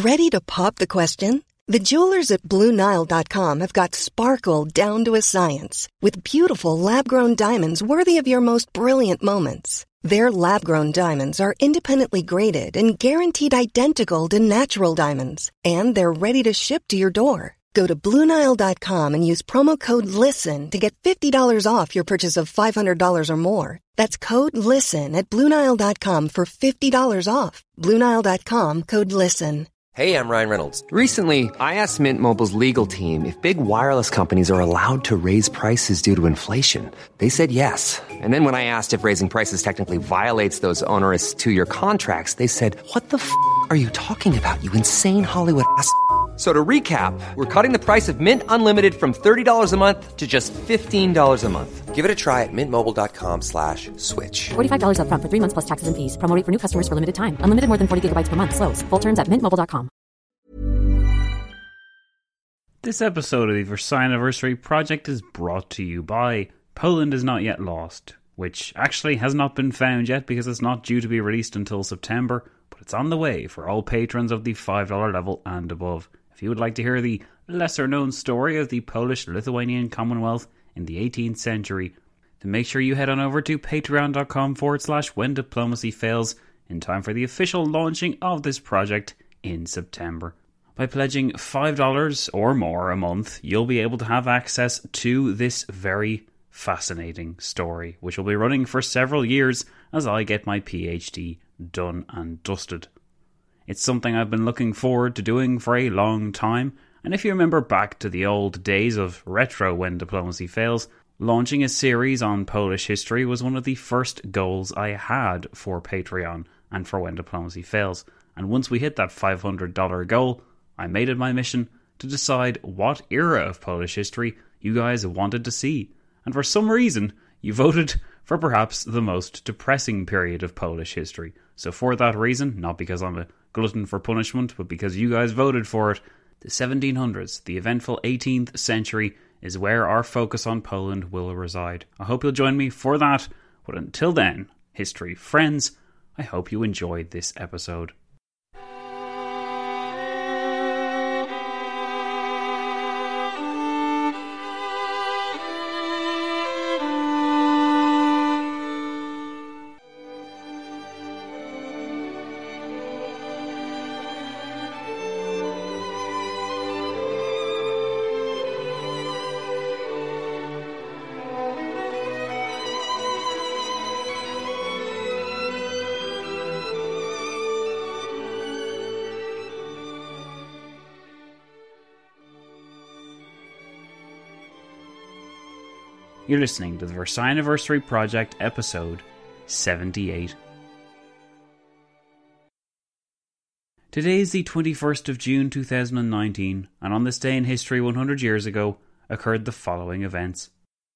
Ready to pop the question? The jewelers at BlueNile.com have got sparkle down to a science with beautiful lab-grown diamonds worthy of your most brilliant moments. Their lab-grown diamonds are independently graded and guaranteed identical to natural diamonds, and they're ready to ship to your door. Go to BlueNile.com and use promo code LISTEN to get $50 off your purchase of $500 or more. That's code LISTEN at BlueNile.com for $50 off. BlueNile.com, code LISTEN. Hey, I'm Ryan Reynolds. Recently, I asked Mint Mobile's legal team if big wireless companies are allowed to raise prices due to inflation. They said yes. And then when I asked if raising prices technically violates those onerous two-year contracts, they said, what the f*** are you talking about, you insane Hollywood ass f- So to recap, we're cutting the price of Mint Unlimited from $30 a month to just $15 a month. Give it a try at mintmobile.com/switch. $45 up front for 3 months plus taxes and fees. Promo rate for new customers for limited time. Unlimited more than 40 gigabytes per month. Slows full terms at mintmobile.com. This episode of the Versailles Anniversary Project is brought to you by Poland Is Not Yet Lost, which actually has not been found yet because it's not due to be released until September, but it's on the way for all patrons of the $5 level and above. If you would like to hear the lesser-known story of the Polish-Lithuanian Commonwealth in the 18th century, then make sure you head on over to patreon.com/whendiplomacyfails in time for the official launching of this project in September. By pledging $5 or more a month, you'll be able to have access to this very fascinating story, which will be running for several years as I get my PhD done and dusted. It's something I've been looking forward to doing for a long time, and if you remember back to the old days of retro When Diplomacy Fails, launching a series on Polish history was one of the first goals I had for Patreon and for When Diplomacy Fails, and once we hit that $500 goal, I made it my mission to decide what era of Polish history you guys wanted to see, and for some reason, you voted for perhaps the most depressing period of Polish history. So for that reason, not because I'm a glutton for punishment, but because you guys voted for it, the 1700s, the eventful 18th century, is where our focus on Poland will reside. I hope you'll join me for that, but until then, history friends, I hope you enjoyed this episode. You're listening to the Versailles Anniversary Project, episode 78. Today is the 21st of June 2019, and on this day in history 100 years ago occurred the following events.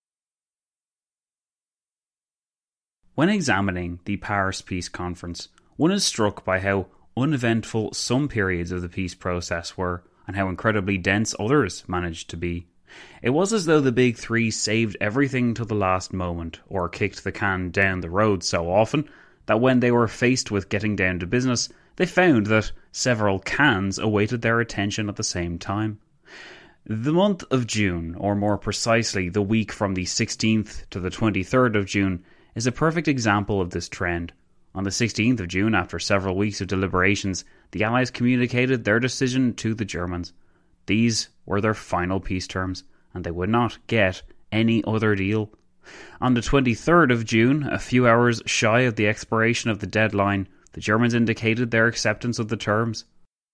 When examining the Paris Peace Conference, one is struck by how uneventful some periods of the peace process were, and how incredibly dense others managed to be. It was as though the big three saved everything to the last moment, or kicked the can down the road so often that when they were faced with getting down to business, they found that several cans awaited their attention at the same time. The month of June, or more precisely the week from the 16th to the 23rd of June, is a perfect example of this trend. On the 16th of June, after several weeks of deliberations, the Allies communicated their decision to the Germans. These were their final peace terms, and they would not get any other deal. On the 23rd of June, a few hours shy of the expiration of the deadline, the Germans indicated their acceptance of the terms.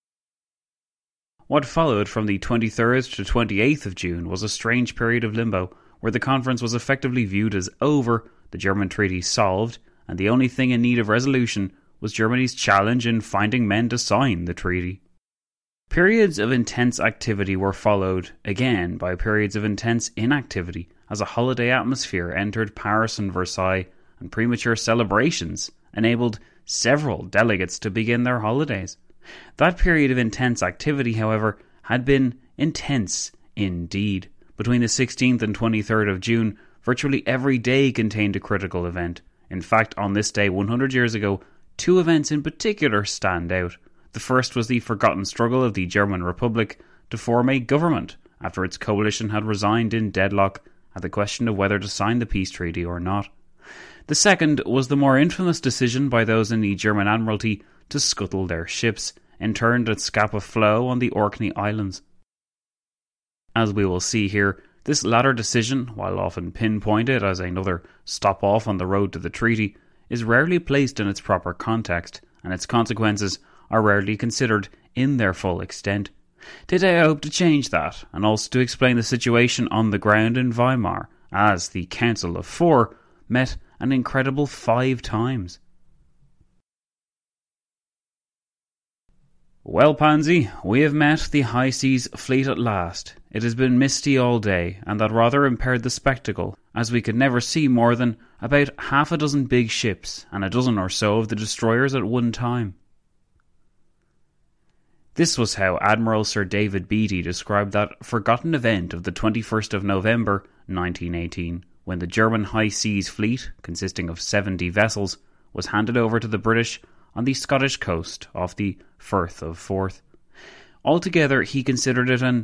What followed from the 23rd to 28th of June was a strange period of limbo, where the conference was effectively viewed as over, the German treaty solved, and the only thing in need of resolution was Germany's challenge in finding men to sign the treaty. Periods of intense activity were followed, again, by periods of intense inactivity, as a holiday atmosphere entered Paris and Versailles, and premature celebrations enabled several delegates to begin their holidays. That period of intense activity, however, had been intense indeed. Between the 16th and 23rd of June, virtually every day contained a critical event. In fact, on this day 100 years ago, two events in particular stand out. The first was the forgotten struggle of the German Republic to form a government after its coalition had resigned in deadlock at the question of whether to sign the peace treaty or not. The second was the more infamous decision by those in the German Admiralty to scuttle their ships, interned at Scapa Flow on the Orkney Islands. As we will see here, this latter decision, while often pinpointed as another stop-off on the road to the treaty, is rarely placed in its proper context, and its consequences are rarely considered in their full extent. Today I hope to change that, and also to explain the situation on the ground in Weimar, as the Council of Four met an incredible 5 times. Well, Pansy, we have met the High Seas fleet at last. It has been misty all day, and that rather impaired the spectacle, as we could never see more than about half a dozen big ships and a dozen or so of the destroyers at one time. This was how Admiral Sir David Beatty described that forgotten event of the 21st of November 1918, when the German High Seas fleet, consisting of 70 vessels, was handed over to the British on the Scottish coast off the Firth of Forth. Altogether, he considered it an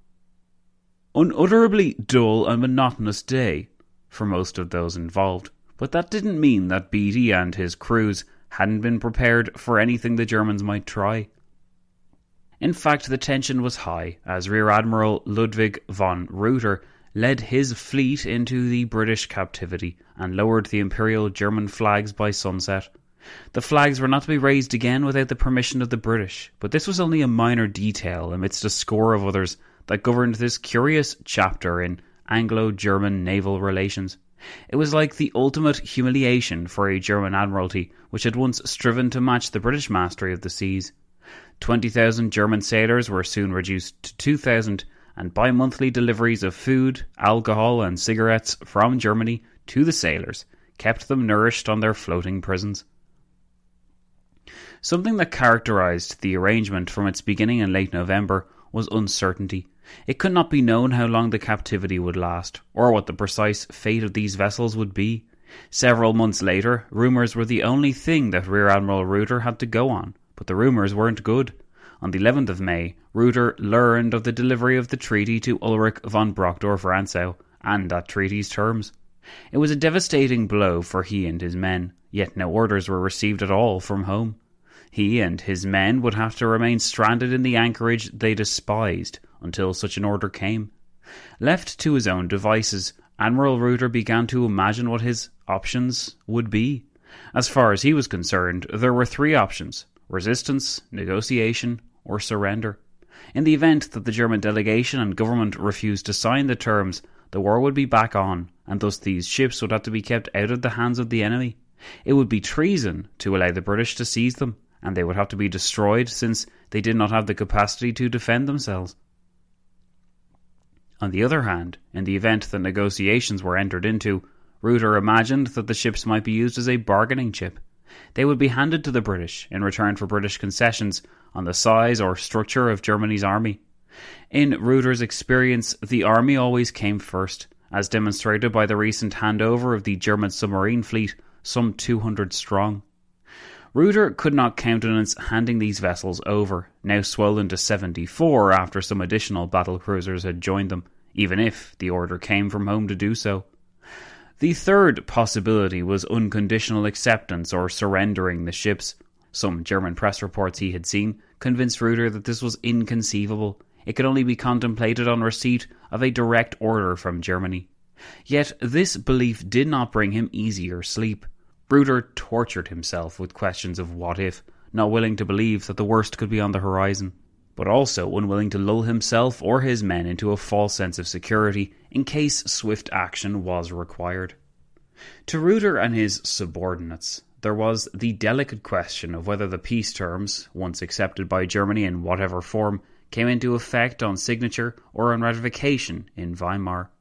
unutterably dull and monotonous day for most of those involved, but that didn't mean that Beatty and his crews hadn't been prepared for anything the Germans might try. In fact, the tension was high, as Rear Admiral Ludwig von Reuter led his fleet into the British captivity and lowered the Imperial German flags by sunset. The flags were not to be raised again without the permission of the British, but this was only a minor detail amidst a score of others that governed this curious chapter in Anglo-German naval relations. It was like the ultimate humiliation for a German admiralty which had once striven to match the British mastery of the seas. 20,000 German sailors were soon reduced to 2,000, and bi-monthly deliveries of food, alcohol and cigarettes from Germany to the sailors kept them nourished on their floating prisons. Something that characterised the arrangement from its beginning in late November was uncertainty. It could not be known how long the captivity would last, or what the precise fate of these vessels would be. Several months later, rumours were the only thing that Rear Admiral Reuter had to go on, but the rumours weren't good. On the 11th of May, Reuter learned of the delivery of the treaty to Ulrich von Brockdorff-Rantzau, and that treaty's terms. It was a devastating blow for he and his men, yet no orders were received at all from home. He and his men would have to remain stranded in the anchorage they despised until such an order came. Left to his own devices, Admiral Reuter began to imagine what his options would be. As far as he was concerned, there were 3 options: resistance, negotiation, or surrender. In the event that the German delegation and government refused to sign the terms, the war would be back on, and thus these ships would have to be kept out of the hands of the enemy. It would be treason to allow the British to seize them, and they would have to be destroyed since they did not have the capacity to defend themselves. On the other hand, in the event that negotiations were entered into, Reuter imagined that the ships might be used as a bargaining chip. They would be handed to the British in return for British concessions on the size or structure of Germany's army. In Reuter's experience, the army always came first, as demonstrated by the recent handover of the German submarine fleet, some 200 strong. Reuter could not countenance handing these vessels over, now swollen to 74 after some additional battlecruisers had joined them, even if the order came from home to do so. The third possibility was unconditional acceptance or surrendering the ships. Some German press reports he had seen convinced Reuter that this was inconceivable. It could only be contemplated on receipt of a direct order from Germany. Yet this belief did not bring him easier sleep. Reuter tortured himself with questions of what if, not willing to believe that the worst could be on the horizon, but also unwilling to lull himself or his men into a false sense of security in case swift action was required. To Reuter and his subordinates, there was the delicate question of whether the peace terms, once accepted by Germany in whatever form, came into effect on signature or on ratification in Weimar.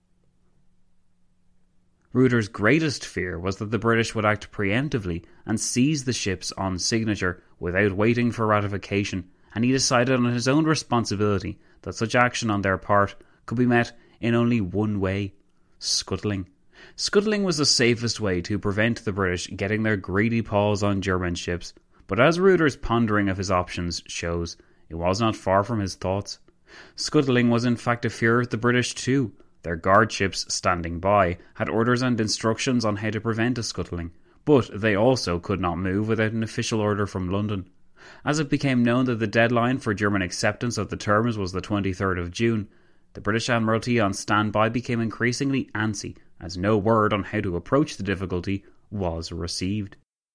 Reuter's greatest fear was that the British would act preemptively and seize the ships on signature without waiting for ratification, and he decided on his own responsibility that such action on their part could be met in only one way: scuttling. Scuttling was the safest way to prevent the British getting their greedy paws on German ships, But as Reuter's pondering of his options shows, it was not far from his thoughts. Scuttling was in fact a fear of the British too. Their guard ships standing by had orders and instructions on how to prevent a scuttling, but they also could not move without an official order from London. As it became known that the deadline for German acceptance of the terms was the 23rd of June, the British Admiralty on standby became increasingly antsy, as no word on how to approach the difficulty was received.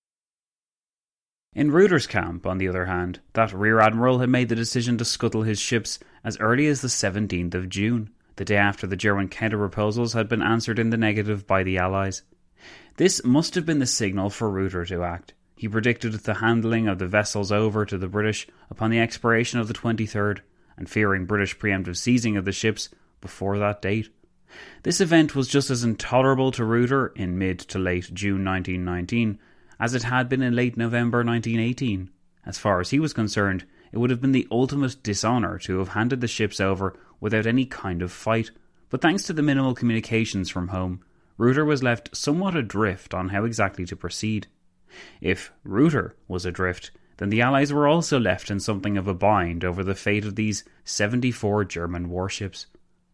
In Reuter's camp, on the other hand, that Rear Admiral had made the decision to scuttle his ships as early as the 17th of June, the day after the German counter-proposals had been answered in the negative by the Allies. This must have been the signal for Reuter to act. He predicted the handing of the vessels over to the British upon the expiration of the 23rd, and fearing British preemptive seizing of the ships before that date. This event was just as intolerable to Reuter in mid to late June 1919 as it had been in late November 1918. As far as he was concerned, it would have been the ultimate dishonour to have handed the ships over without any kind of fight, but thanks to the minimal communications from home, Reuter was left somewhat adrift on how exactly to proceed. If Reuter was adrift, then the Allies were also left in something of a bind over the fate of these 74 German warships.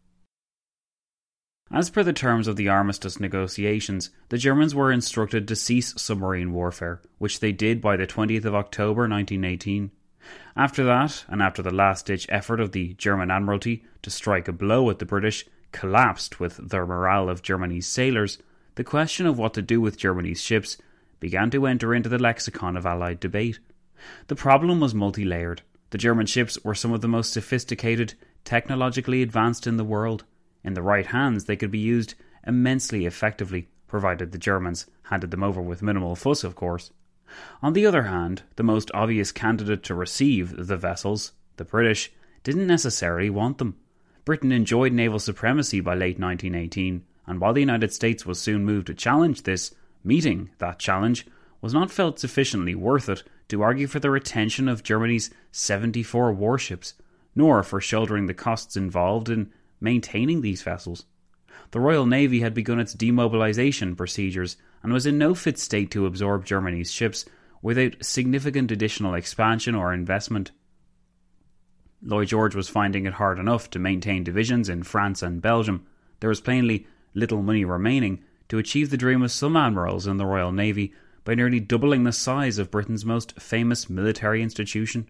As per the terms of the armistice negotiations, the Germans were instructed to cease submarine warfare, which they did by the 20th of October 1918. After that, and after the last-ditch effort of the German Admiralty to strike a blow at the British collapsed with the morale of Germany's sailors, the question of what to do with Germany's ships began to enter into the lexicon of Allied debate. The problem was multi-layered. The German ships were some of the most sophisticated, technologically advanced in the world. In the right hands, they could be used immensely effectively, provided the Germans handed them over with minimal fuss, of course. On the other hand, the most obvious candidate to receive the vessels, the British, didn't necessarily want them. Britain enjoyed naval supremacy by late 1918, and while the United States was soon moved to challenge this, meeting that challenge was not felt sufficiently worth it to argue for the retention of Germany's 74 warships, nor for shouldering the costs involved in maintaining these vessels. The Royal Navy had begun its demobilisation procedures and was in no fit state to absorb Germany's ships without significant additional expansion or investment. Lloyd George was finding it hard enough to maintain divisions in France and Belgium. There was plainly little money remaining to achieve the dream of some admirals in the Royal Navy by nearly doubling the size of Britain's most famous military institution.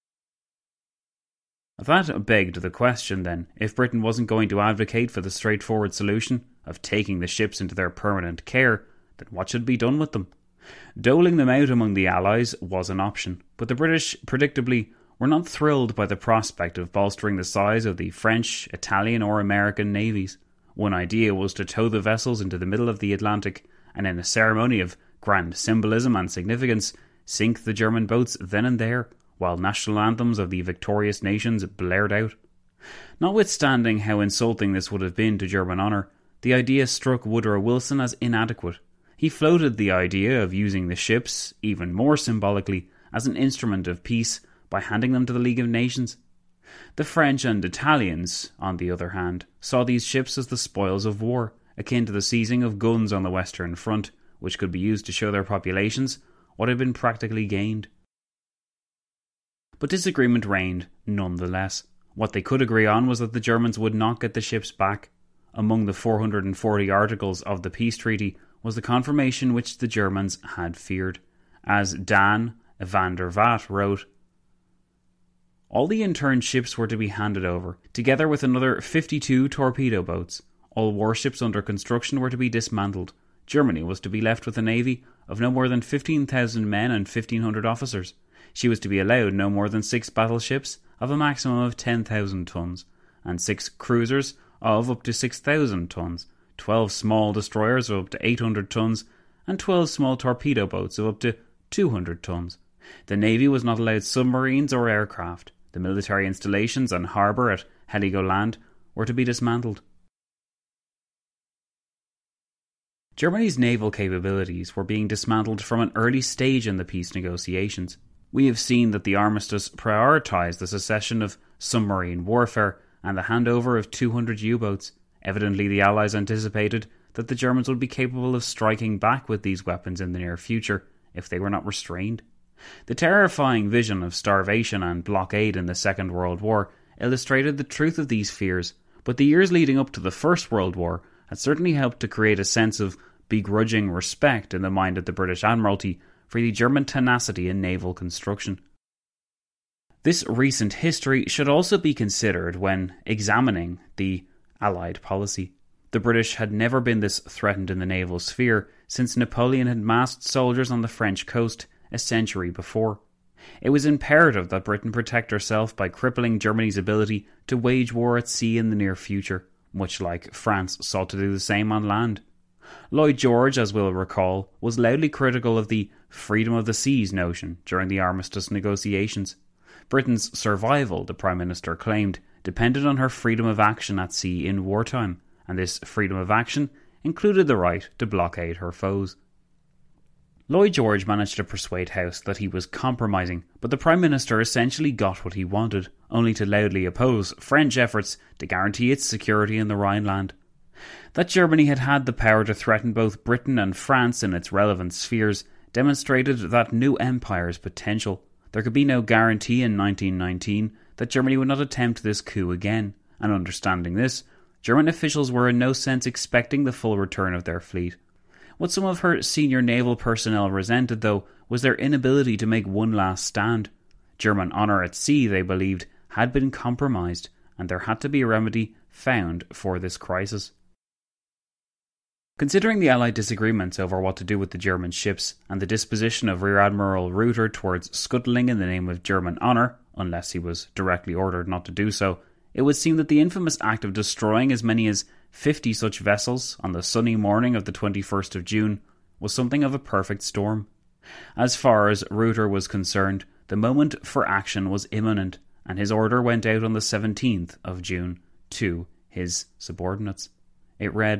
That begged the question then, if Britain wasn't going to advocate for the straightforward solution of taking the ships into their permanent care, then what should be done with them? Doling them out among the Allies was an option, but the British, predictably, were not thrilled by the prospect of bolstering the size of the French, Italian or American navies. One idea was to tow the vessels into the middle of the Atlantic and in a ceremony of grand symbolism and significance, sink the German boats then and there, while national anthems of the victorious nations blared out. Notwithstanding how insulting this would have been to German honour, the idea struck Woodrow Wilson as inadequate. He floated the idea of using the ships, even more symbolically, as an instrument of peace by handing them to the League of Nations. The French and Italians, on the other hand, saw these ships as the spoils of war, akin to the seizing of guns on the Western Front, which could be used to show their populations what had been practically gained. But disagreement reigned nonetheless. What they could agree on was that the Germans would not get the ships back. Among the 440 articles of the peace treaty was the confirmation which the Germans had feared. As Dan van der Vaart wrote, all the interned ships were to be handed over, together with another 52 torpedo boats. All warships under construction were to be dismantled. Germany was to be left with a navy of no more than 15,000 men and 1,500 officers. She was to be allowed no more than 6 battleships of a maximum of 10,000 tons, and 6 cruisers of up to 6,000 tons, 12 small destroyers of up to 800 tons, and 12 small torpedo boats of up to 200 tons. The Navy was not allowed submarines or aircraft. The military installations and harbour at Heligoland were to be dismantled. Germany's naval capabilities were being dismantled from an early stage in the peace negotiations. We have seen that the armistice prioritised the cessation of submarine warfare and the handover of 200 U-boats. Evidently, the Allies anticipated that the Germans would be capable of striking back with these weapons in the near future if they were not restrained. The terrifying vision of starvation and blockade in the Second World War illustrated the truth of these fears, but the years leading up to the First World War had certainly helped to create a sense of begrudging respect in the mind of the British Admiralty for the German tenacity in naval construction. This recent history should also be considered when examining the Allied policy. The British had never been this threatened in the naval sphere since Napoleon had massed soldiers on the French coast a century before. It was imperative that Britain protect herself by crippling Germany's ability to wage war at sea in the near future, much like France sought to do the same on land. Lloyd George, as we'll recall, was loudly critical of the freedom of the seas notion during the armistice negotiations. Britain's survival, the Prime Minister claimed, depended on her freedom of action at sea in wartime, and this freedom of action included the right to blockade her foes. Lloyd George managed to persuade House that he was compromising, but the Prime Minister essentially got what he wanted, only to loudly oppose French efforts to guarantee its security in the Rhineland. That Germany had had the power to threaten both Britain and France in its relevant spheres demonstrated that new empire's potential. There could be no guarantee in 1919 that Germany would not attempt this coup again, and understanding this, German officials were in no sense expecting the full return of their fleet. What some of her senior naval personnel resented, though, was their inability to make one last stand. German honour at sea, they believed, had been compromised, and there had to be a remedy found for this crisis. Considering the Allied disagreements over what to do with the German ships and the disposition of Rear Admiral Reuter towards scuttling in the name of German honour, unless he was directly ordered not to do so, it would seem that the infamous act of destroying as many as 50 such vessels on the sunny morning of the 21st of June was something of a perfect storm. As far as Reuter was concerned, the moment for action was imminent, and his order went out on the 17th of June to his subordinates. It read,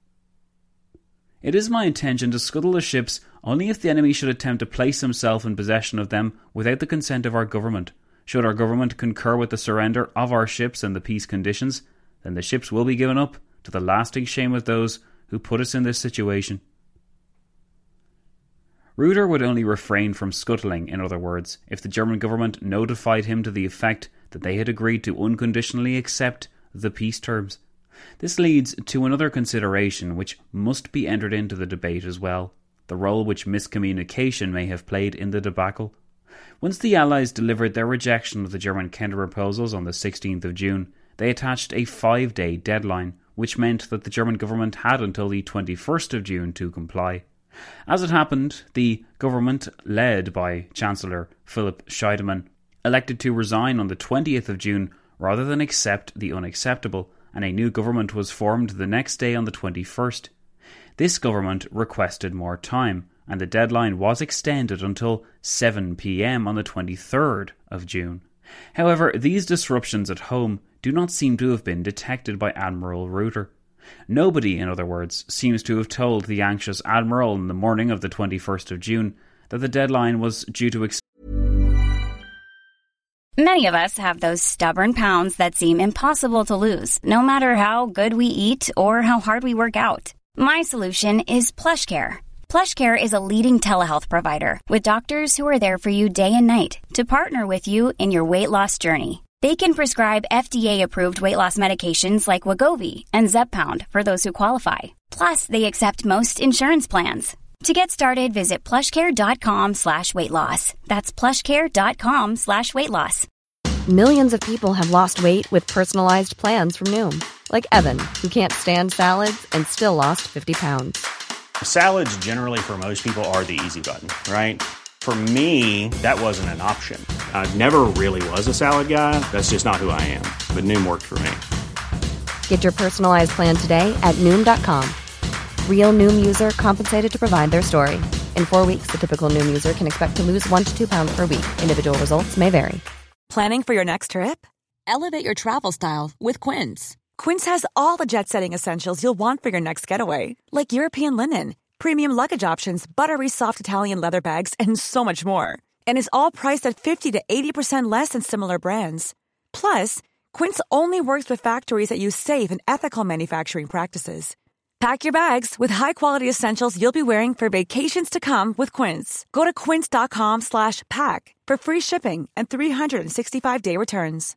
"It is my intention to scuttle the ships only if the enemy should attempt to place himself in possession of them without the consent of our government. Should our government concur with the surrender of our ships and the peace conditions, then the ships will be given up to the lasting shame of those who put us in this situation." Reuter would only refrain from scuttling, in other words, if the German government notified him to the effect that they had agreed to unconditionally accept the peace terms. This leads to another consideration which must be entered into the debate as well, the role which miscommunication may have played in the debacle. Once the Allies delivered their rejection of the German counter-proposals on the 16th of June, they attached a 5-day deadline, which meant that the German government had until the 21st of June to comply. As it happened, the government, led by Chancellor Philipp Scheidemann, elected to resign on the 20th of June rather than accept the unacceptable, and a new government was formed the next day on the 21st. This government requested more time, and the deadline was extended until 7 p.m. on the 23rd of June. However, these disruptions at home do not seem to have been detected by Admiral Reuter. Nobody, in other words, seems to have told the anxious Admiral in the morning of the 21st of June that the deadline was due to Many of us have those stubborn pounds that seem impossible to lose, no matter how good we eat or how hard we work out. My solution is PlushCare. PlushCare is a leading telehealth provider with doctors who are there for you day and night to partner with you in your weight loss journey. They can prescribe FDA-approved weight loss medications like Wegovy and Zepbound for those who qualify. Plus, they accept most insurance plans. To get started, visit plushcare.com/weightloss. That's plushcare.com/weightloss. Millions of people have lost weight with personalized plans from Noom. Like Evan, who can't stand salads and still lost 50 pounds. Salads generally for most people are the easy button, right? For me, that wasn't an option. I never really was a salad guy. That's just not who I am. But Noom worked for me. Get your personalized plan today at Noom.com. Real Noom user compensated to provide their story. In 4 weeks, the typical Noom user can expect to lose 1 to 2 pounds per week. Individual results may vary. Planning for your next trip? Elevate your travel style with Quince. Quince has all the jet-setting essentials you'll want for your next getaway, like European linen, premium luggage options, buttery soft Italian leather bags, and so much more. And is all priced at 50 to 80% less than similar brands. Plus, Quince only works with factories that use safe and ethical manufacturing practices. Pack your bags with high-quality essentials you'll be wearing for vacations to come with Quince. Go to quince.com/pack for free shipping and 365-day returns.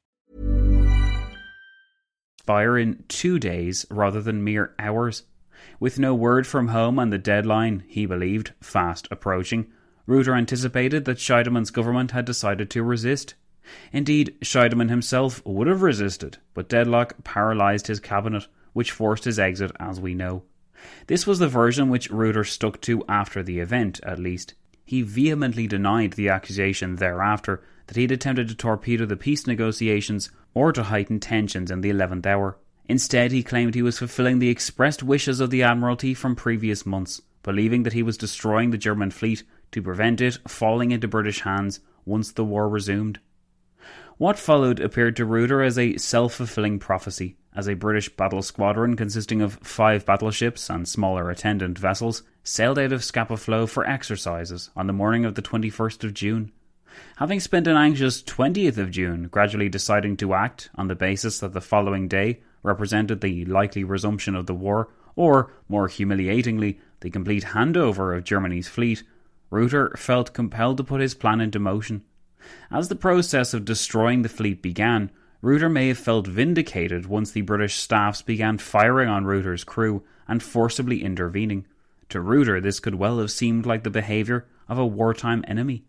Expire in 2 days rather than mere hours. With no word from home and the deadline, he believed, fast approaching, Reuter anticipated that Scheidemann's government had decided to resist. Indeed, Scheidemann himself would have resisted, but deadlock paralysed his cabinet, which forced his exit, as we know. This was the version which Reuter stuck to after the event, at least. He vehemently denied the accusation thereafter that he had attempted to torpedo the peace negotiations or to heighten tensions in the 11th hour. Instead, he claimed he was fulfilling the expressed wishes of the Admiralty from previous months, believing that he was destroying the German fleet to prevent it falling into British hands once the war resumed. What followed appeared to Reuter as a self-fulfilling prophecy, as a British battle squadron consisting of 5 battleships and smaller attendant vessels sailed out of Scapa Flow for exercises on the morning of the 21st of June. Having spent an anxious 20th of June gradually deciding to act on the basis that the following day represented the likely resumption of the war, or, more humiliatingly, the complete handover of Germany's fleet, Reuter felt compelled to put his plan into motion. As the process of destroying the fleet began, Reuter may have felt vindicated once the British staffs began firing on Reuter's crew and forcibly intervening. To Reuter, this could well have seemed like the behaviour of a wartime enemy.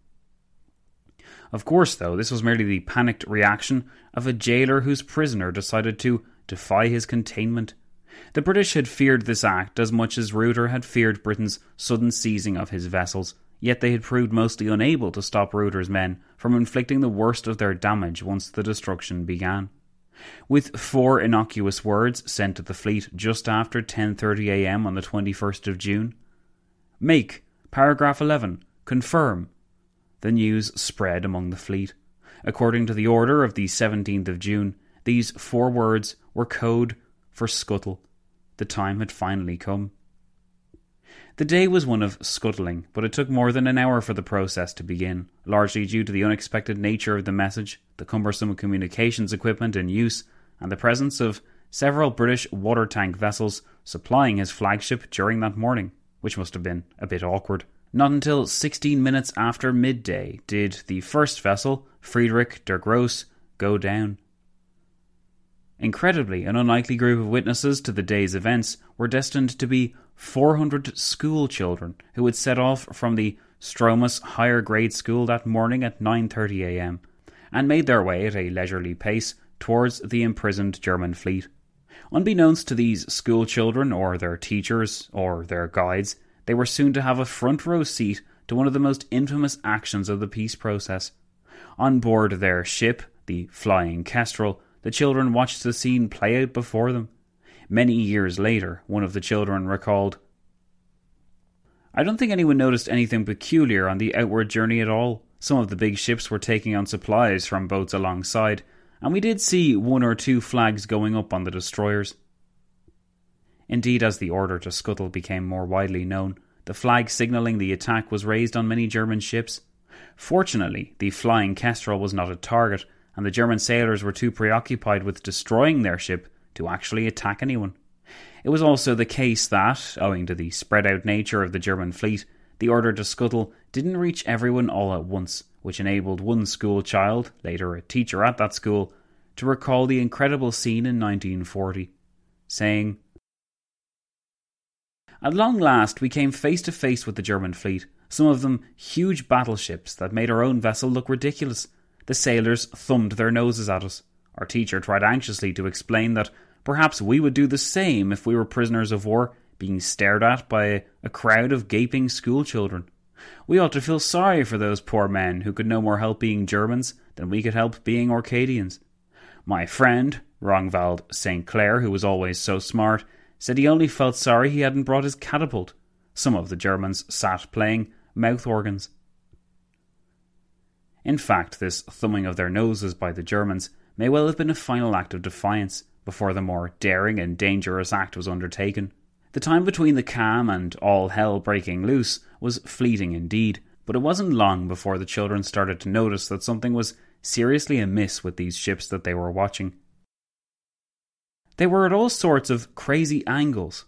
Of course, though, this was merely the panicked reaction of a jailer whose prisoner decided to defy his containment. The British had feared this act as much as Reuter had feared Britain's sudden seizing of his vessels, yet they had proved mostly unable to stop Reuter's men from inflicting the worst of their damage once the destruction began. With 4 innocuous words sent to the fleet just after 10:30 a.m. on the 21st of June, "Make, paragraph 11, confirm," the news spread among the fleet. According to the order of the 17th of June, these 4 words were code for scuttle. The time had finally come. The day was one of scuttling, but it took more than an hour for the process to begin, largely due to the unexpected nature of the message, the cumbersome communications equipment in use, and the presence of several British water tank vessels supplying his flagship during that morning, which must have been a bit awkward. Not until 16 minutes after midday did the first vessel, Friedrich der Grosse, go down. Incredibly, an unlikely group of witnesses to the day's events were destined to be 400 school children who had set off from the Stromus higher grade school that morning at 9:30 a.m. and made their way at a leisurely pace towards the imprisoned German fleet. Unbeknownst to these school children or their teachers or their guides, they were soon to have a front row seat to one of the most infamous actions of the peace process. On board their ship, the Flying Kestrel, the children watched the scene play out before them. Many years later, one of the children recalled, "I don't think anyone noticed anything peculiar on the outward journey at all. Some of the big ships were taking on supplies from boats alongside, and we did see 1 or 2 flags going up on the destroyers." Indeed, as the order to scuttle became more widely known, the flag signalling the attack was raised on many German ships. Fortunately, the Flying Kestrel was not a target, and the German sailors were too preoccupied with destroying their ship to actually attack anyone. It was also the case that, owing to the spread-out nature of the German fleet, the order to scuttle didn't reach everyone all at once, which enabled one school child, later a teacher at that school, to recall the incredible scene in 1940, saying, "At long last we came face to face with the German fleet, some of them huge battleships that made our own vessel look ridiculous. The sailors thumbed their noses at us. Our teacher tried anxiously to explain that perhaps we would do the same if we were prisoners of war, being stared at by a crowd of gaping school children. We ought to feel sorry for those poor men who could no more help being Germans than we could help being Orcadians. My friend, Rongvald St. Clair, who was always so smart, said he only felt sorry he hadn't brought his catapult. Some of the Germans sat playing mouth organs." In fact, this thumbing of their noses by the Germans may well have been a final act of defiance before the more daring and dangerous act was undertaken. The time between the calm and all hell breaking loose was fleeting indeed, but it wasn't long before the children started to notice that something was seriously amiss with these ships that they were watching. They were at all sorts of crazy angles.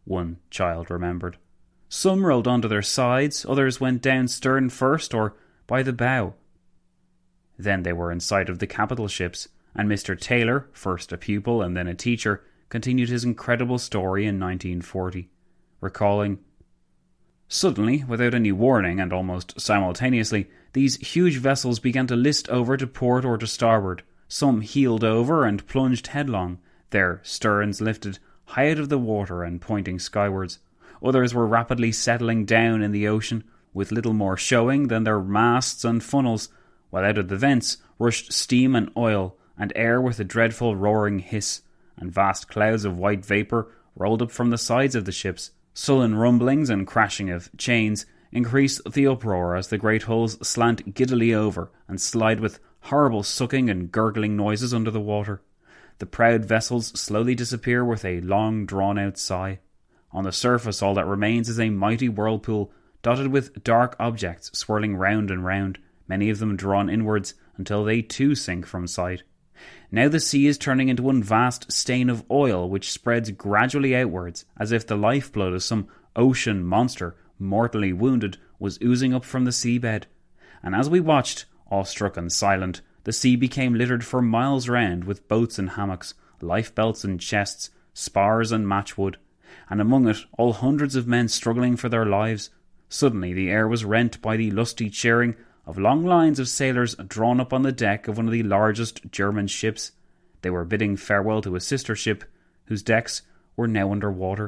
one child remembered. Some rolled onto their sides, others went down stern first or by the bow. Then they were in sight of the capital ships, and Mr. Taylor, first a pupil and then a teacher, continued his incredible story in 1940, recalling, "Suddenly, without any warning and almost simultaneously, these huge vessels began to list over to port or to starboard. Some heeled over and plunged headlong, their sterns lifted high out of the water and pointing skywards. Others were rapidly settling down in the ocean, with little more showing than their masts and funnels, while out of the vents rushed steam and oil, and air with a dreadful roaring hiss, and vast clouds of white vapour rolled up from the sides of the ships. Sullen rumblings and crashing of chains increased the uproar as the great hulls slant giddily over and slide with horrible sucking and gurgling noises under the water. The proud vessels slowly disappear with a long drawn-out sigh. On the surface all that remains is a mighty whirlpool, dotted with dark objects swirling round and round, many of them drawn inwards until they too sink from sight. Now the sea is turning into one vast stain of oil which spreads gradually outwards, as if the lifeblood of some ocean monster, mortally wounded, was oozing up from the seabed. And as we watched, awestruck and silent, the sea became littered for miles round with boats and hammocks, lifebelts and chests, spars and matchwood, and among it all hundreds of men struggling for their lives. Suddenly the air was rent by the lusty cheering of long lines of sailors drawn up on the deck of one of the largest German ships. They were bidding farewell to a sister ship, whose decks were now under water.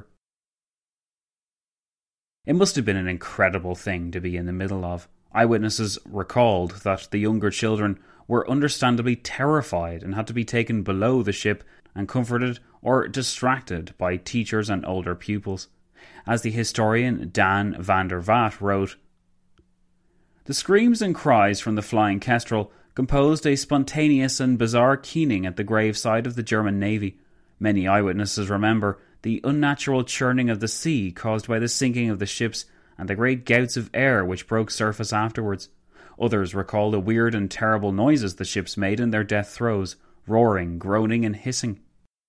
It must have been an incredible thing to be in the middle of. Eyewitnesses recalled that the younger children were understandably terrified and had to be taken below the ship and comforted or distracted by teachers and older pupils. As the historian Dan van der Vaart wrote, "The screams and cries from the flying kestrel composed a spontaneous and bizarre keening at the graveside of the German Navy. Many eyewitnesses remember the unnatural churning of the sea caused by the sinking of the ships and the great gouts of air which broke surface afterwards. Others recall the weird and terrible noises the ships made in their death throes, roaring, groaning and hissing."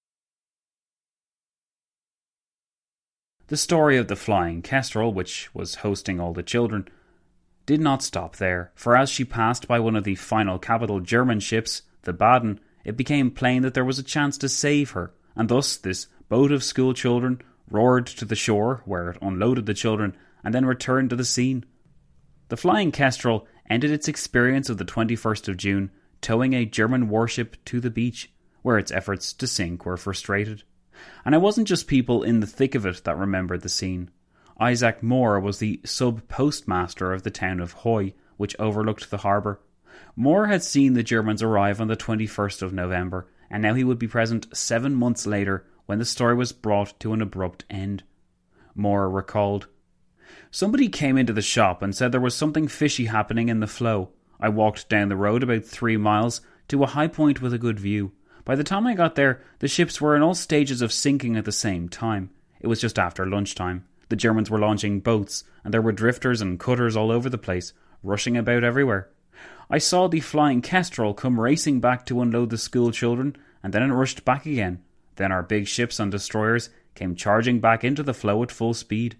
The story of the flying kestrel, which was hosting all the children, did not stop there, for as she passed by one of the final capital German ships, the Baden, it became plain that there was a chance to save her, and thus this boat of school children roared to the shore, where it unloaded the children, and then returned to the scene. The flying kestrel ended its experience of the 21st of June, towing a German warship to the beach, where its efforts to sink were frustrated. And it wasn't just people in the thick of it that remembered the scene. Isaac Moore was the sub-postmaster of the town of Huy, which overlooked the harbour. Moore had seen the Germans arrive on the 21st of November, and now he would be present 7 months later when the story was brought to an abrupt end. Moore recalled, "Somebody came into the shop and said there was something fishy happening in the flow. I walked down the road about 3 miles to a high point with a good view. By the time I got there, the ships were in all stages of sinking at the same time. It was just after lunchtime. The Germans were launching boats, and there were drifters and cutters all over the place, rushing about everywhere. I saw the flying kestrel come racing back to unload the school children, and then it rushed back again. Then our big ships and destroyers came charging back into the flow at full speed."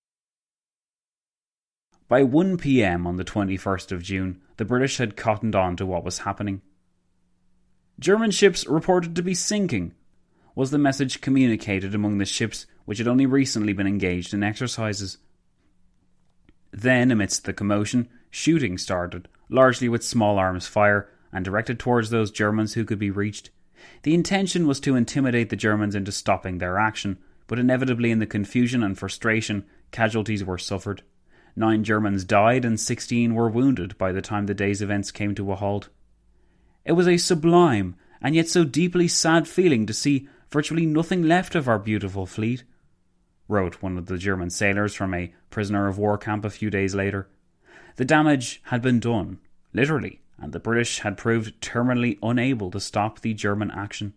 By 1 p.m. on the 21st of June, the British had cottoned on to what was happening. "German ships reported to be sinking," was the message communicated among the ships which had only recently been engaged in exercises. Then, amidst the commotion, shooting started, largely with small arms fire, and directed towards those Germans who could be reached. The intention was to intimidate the Germans into stopping their action, but inevitably in the confusion and frustration, casualties were suffered. 9 Germans died and 16 were wounded by the time the day's events came to a halt. "It was a sublime and yet so deeply sad feeling to see virtually nothing left of our beautiful fleet," wrote one of the German sailors from a prisoner of war camp a few days later. The damage had been done, literally, and the British had proved terminally unable to stop the German action.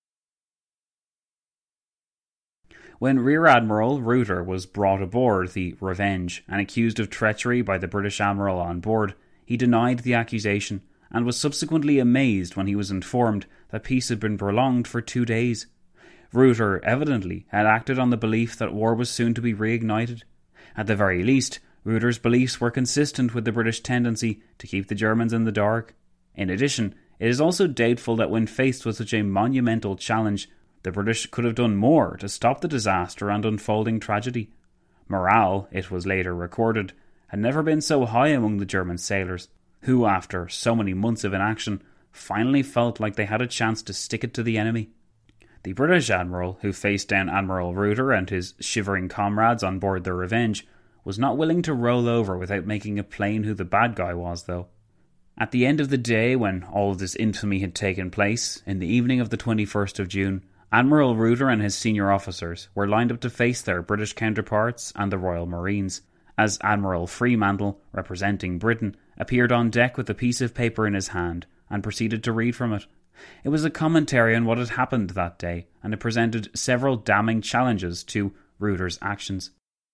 When Rear Admiral Reuter was brought aboard the Revenge and accused of treachery by the British admiral on board, he denied the accusation and was subsequently amazed when he was informed that peace had been prolonged for 2 days. Reuter evidently had acted on the belief that war was soon to be reignited. At the very least, Reuter's beliefs were consistent with the British tendency to keep the Germans in the dark. In addition, it is also doubtful that when faced with such a monumental challenge, the British could have done more to stop the disaster and unfolding tragedy. Morale, it was later recorded, had never been so high among the German sailors, who, after so many months of inaction, finally felt like they had a chance to stick it to the enemy. The British admiral, who faced down Admiral Reuter and his shivering comrades on board the Revenge, was not willing to roll over without making it plain who the bad guy was, though. At the end of the day, when all of this infamy had taken place, in the evening of the 21st of June, Admiral Reuter and his senior officers were lined up to face their British counterparts and the Royal Marines, as Admiral Fremantle, representing Britain, appeared on deck with a piece of paper in his hand and proceeded to read from it. It was a commentary on what had happened that day, and it presented several damning challenges to Reuter's actions.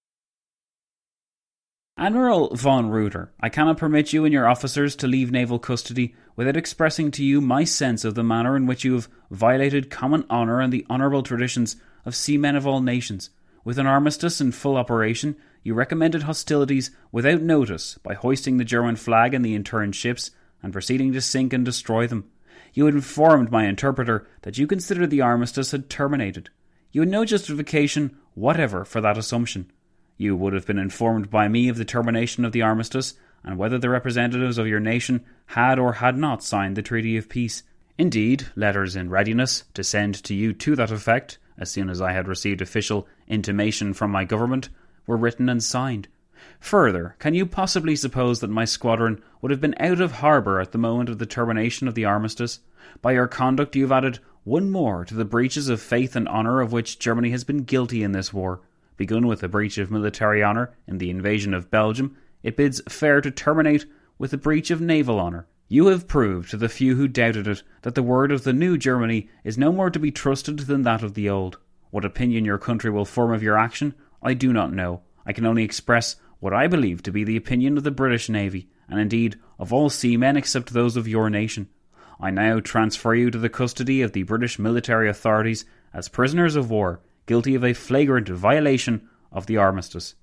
Admiral von Reuter, I cannot permit you and your officers to leave naval custody without expressing to you my sense of the manner in which you have violated common honour and the honourable traditions of seamen of all nations. With an armistice in full operation, you recommended hostilities without notice by hoisting the German flag in the interned ships and proceeding to sink and destroy them. You had informed my interpreter that you considered the armistice had terminated. You had no justification whatever for that assumption. You would have been informed by me of the termination of the armistice and whether the representatives of your nation had or had not signed the Treaty of Peace. Indeed, letters in readiness to send to you to that effect, as soon as I had received official intimation from my government, were written and signed. Further, can you possibly suppose that my squadron would have been out of harbour at the moment of the termination of the armistice? By your conduct you have added one more to the breaches of faith and honour of which Germany has been guilty in this war. Begun with a breach of military honour in the invasion of Belgium, it bids fair to terminate with a breach of naval honour. You have proved to the few who doubted it that the word of the new Germany is no more to be trusted than that of the old. What opinion your country will form of your action, I do not know. I can only express what I believe to be the opinion of the British Navy, and indeed of all seamen except those of your nation. I now transfer you to the custody of the British military authorities as prisoners of war, guilty of a flagrant violation of the armistice.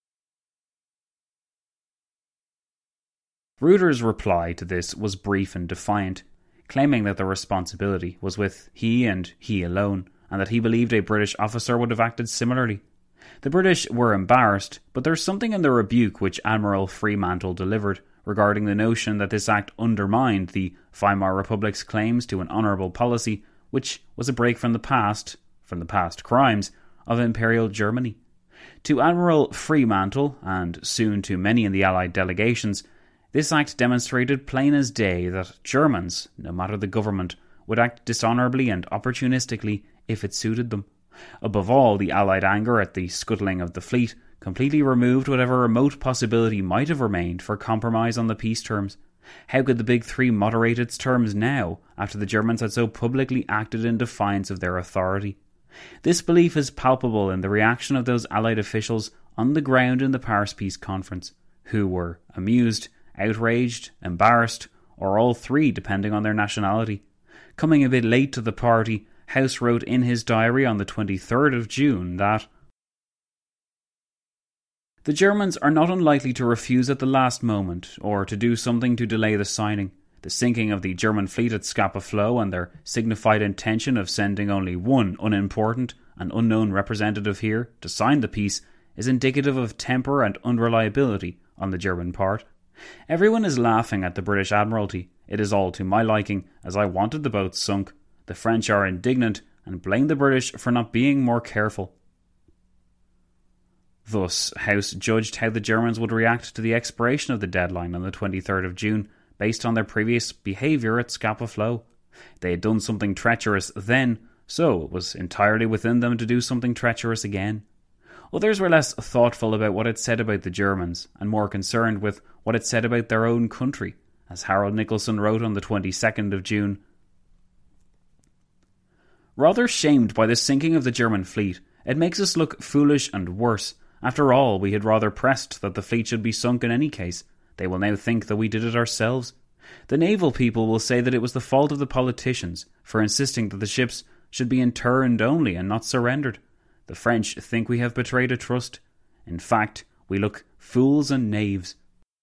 Reuter's reply to this was brief and defiant, claiming that the responsibility was with he and he alone, and that he believed a British officer would have acted similarly. The British were embarrassed, but there's something in the rebuke which Admiral Fremantle delivered regarding the notion that this act undermined the Weimar Republic's claims to an honourable policy, which was a break from the past crimes of Imperial Germany. To Admiral Fremantle, and soon to many in the Allied delegations, this act demonstrated plain as day that Germans, no matter the government, would act dishonourably and opportunistically if it suited them. Above all, the Allied anger at the scuttling of the fleet completely removed whatever remote possibility might have remained for compromise on the peace terms. How could the Big Three moderate its terms now, after the Germans had so publicly acted in defiance of their authority? This belief is palpable in the reaction of those Allied officials on the ground in the Paris Peace Conference, who were amused, outraged, embarrassed, or all three depending on their nationality. Coming a bit late to the party, House wrote in his diary on the 23rd of June that the Germans are not unlikely to refuse at the last moment, or to do something to delay the signing. The sinking of the German fleet at Scapa Flow and their signified intention of sending only one unimportant and unknown representative here to sign the peace is indicative of temper and unreliability on the German part. Everyone is laughing at the British Admiralty. It is all to my liking, as I wanted the boat sunk. The French are indignant and blame the British for not being more careful. Thus, House judged how the Germans would react to the expiration of the deadline on the 23rd of June, based on their previous behaviour at Scapa Flow. They had done something treacherous then, so it was entirely within them to do something treacherous again. Others were less thoughtful about what it said about the Germans, and more concerned with what it said about their own country, as Harold Nicolson wrote on the 22nd of June. Rather shamed by the sinking of the German fleet, it makes us look foolish and worse. After all, we had rather pressed that the fleet should be sunk in any case. They will now think that we did it ourselves. The naval people will say that it was the fault of the politicians for insisting that the ships should be interned only and not surrendered. The French think we have betrayed a trust. In fact, we look fools and knaves.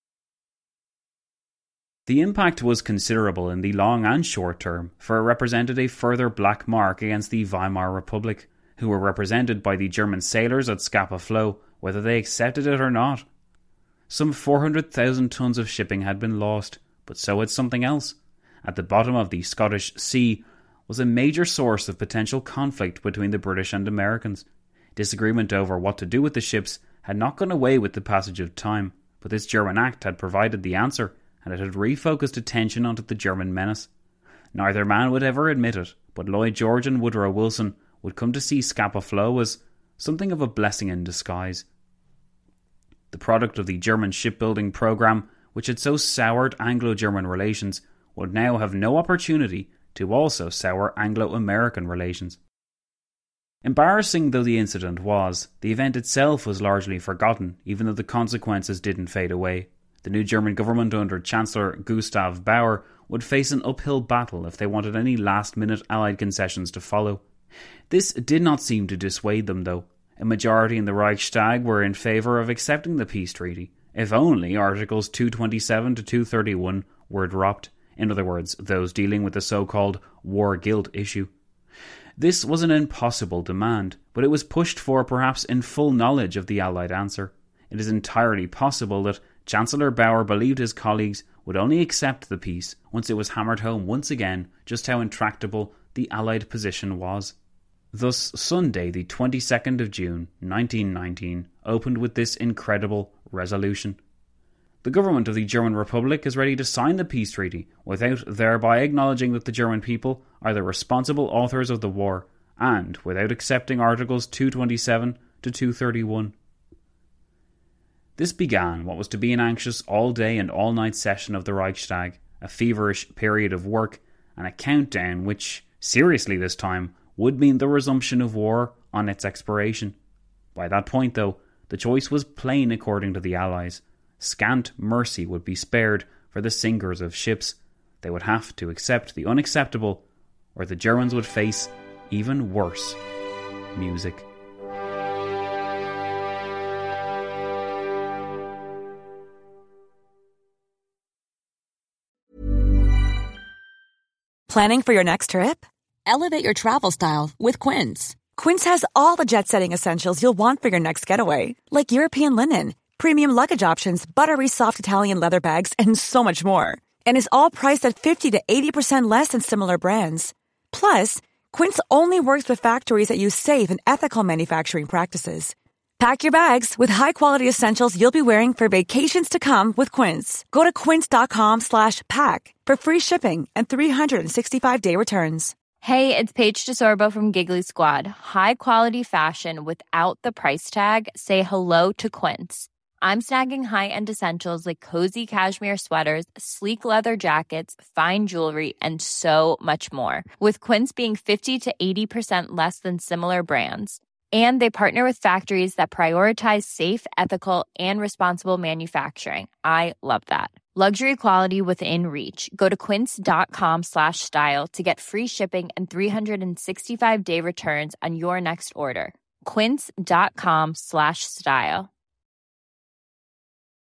The impact was considerable in the long and short term, for it represented a further black mark against the Weimar Republic, who were represented by the German sailors at Scapa Flow, whether they accepted it or not. Some 400,000 tons of shipping had been lost, but so had something else. At the bottom of the Scottish Sea was a major source of potential conflict between the British and Americans. Disagreement over what to do with the ships had not gone away with the passage of time, but this German act had provided the answer, and it had refocused attention onto the German menace. Neither man would ever admit it, but Lloyd George and Woodrow Wilson would come to see Scapa Flow as something of a blessing in disguise. The product of the German shipbuilding programme, which had so soured Anglo-German relations, would now have no opportunity to also sour Anglo-American relations. Embarrassing though the incident was, the event itself was largely forgotten, even though the consequences didn't fade away. The new German government under Chancellor Gustav Bauer would face an uphill battle if they wanted any last-minute Allied concessions to follow. This did not seem to dissuade them, though. A majority in the Reichstag were in favour of accepting the peace treaty, if only Articles 227 to 231 were dropped, in other words, those dealing with the so-called war guilt issue. This was an impossible demand, but it was pushed for perhaps in full knowledge of the Allied answer. It is entirely possible that Chancellor Bauer believed his colleagues would only accept the peace once it was hammered home once again just how intractable the Allied position was. Thus, Sunday, the 22nd of June, 1919, opened with this incredible resolution. The government of the German Republic is ready to sign the peace treaty without thereby acknowledging that the German people are the responsible authors of the war, and without accepting Articles 227 to 231. This began what was to be an anxious all-day and all-night session of the Reichstag, a feverish period of work, and a countdown which, seriously this time, would mean the resumption of war on its expiration. By that point, though, the choice was plain according to the Allies. Scant mercy would be spared for the sinkers of ships. They would have to accept the unacceptable, or the Germans would face even worse music. Planning for your next trip? Elevate your travel style with Quince. Quince has all the jet-setting essentials you'll want for your next getaway, like European linen, premium luggage options, buttery soft Italian leather bags, and so much more. And is all priced at 50 to 80% less than similar brands. Plus, Quince only works with factories that use safe and ethical manufacturing practices. Pack your bags with high-quality essentials you'll be wearing for vacations to come with Quince. Go to quince.com/pack for free shipping and 365-day returns. Hey, it's Paige DeSorbo from Giggly Squad. High quality fashion without the price tag. Say hello to Quince. I'm snagging high-end essentials like cozy cashmere sweaters, sleek leather jackets, fine jewelry, and so much more. With Quince being 50 to 80% less than similar brands. And they partner with factories that prioritize safe, ethical, and responsible manufacturing. I love that. Luxury quality within reach. Go to quince.com/style to get free shipping and 365-day returns on your next order. Quince.com/style.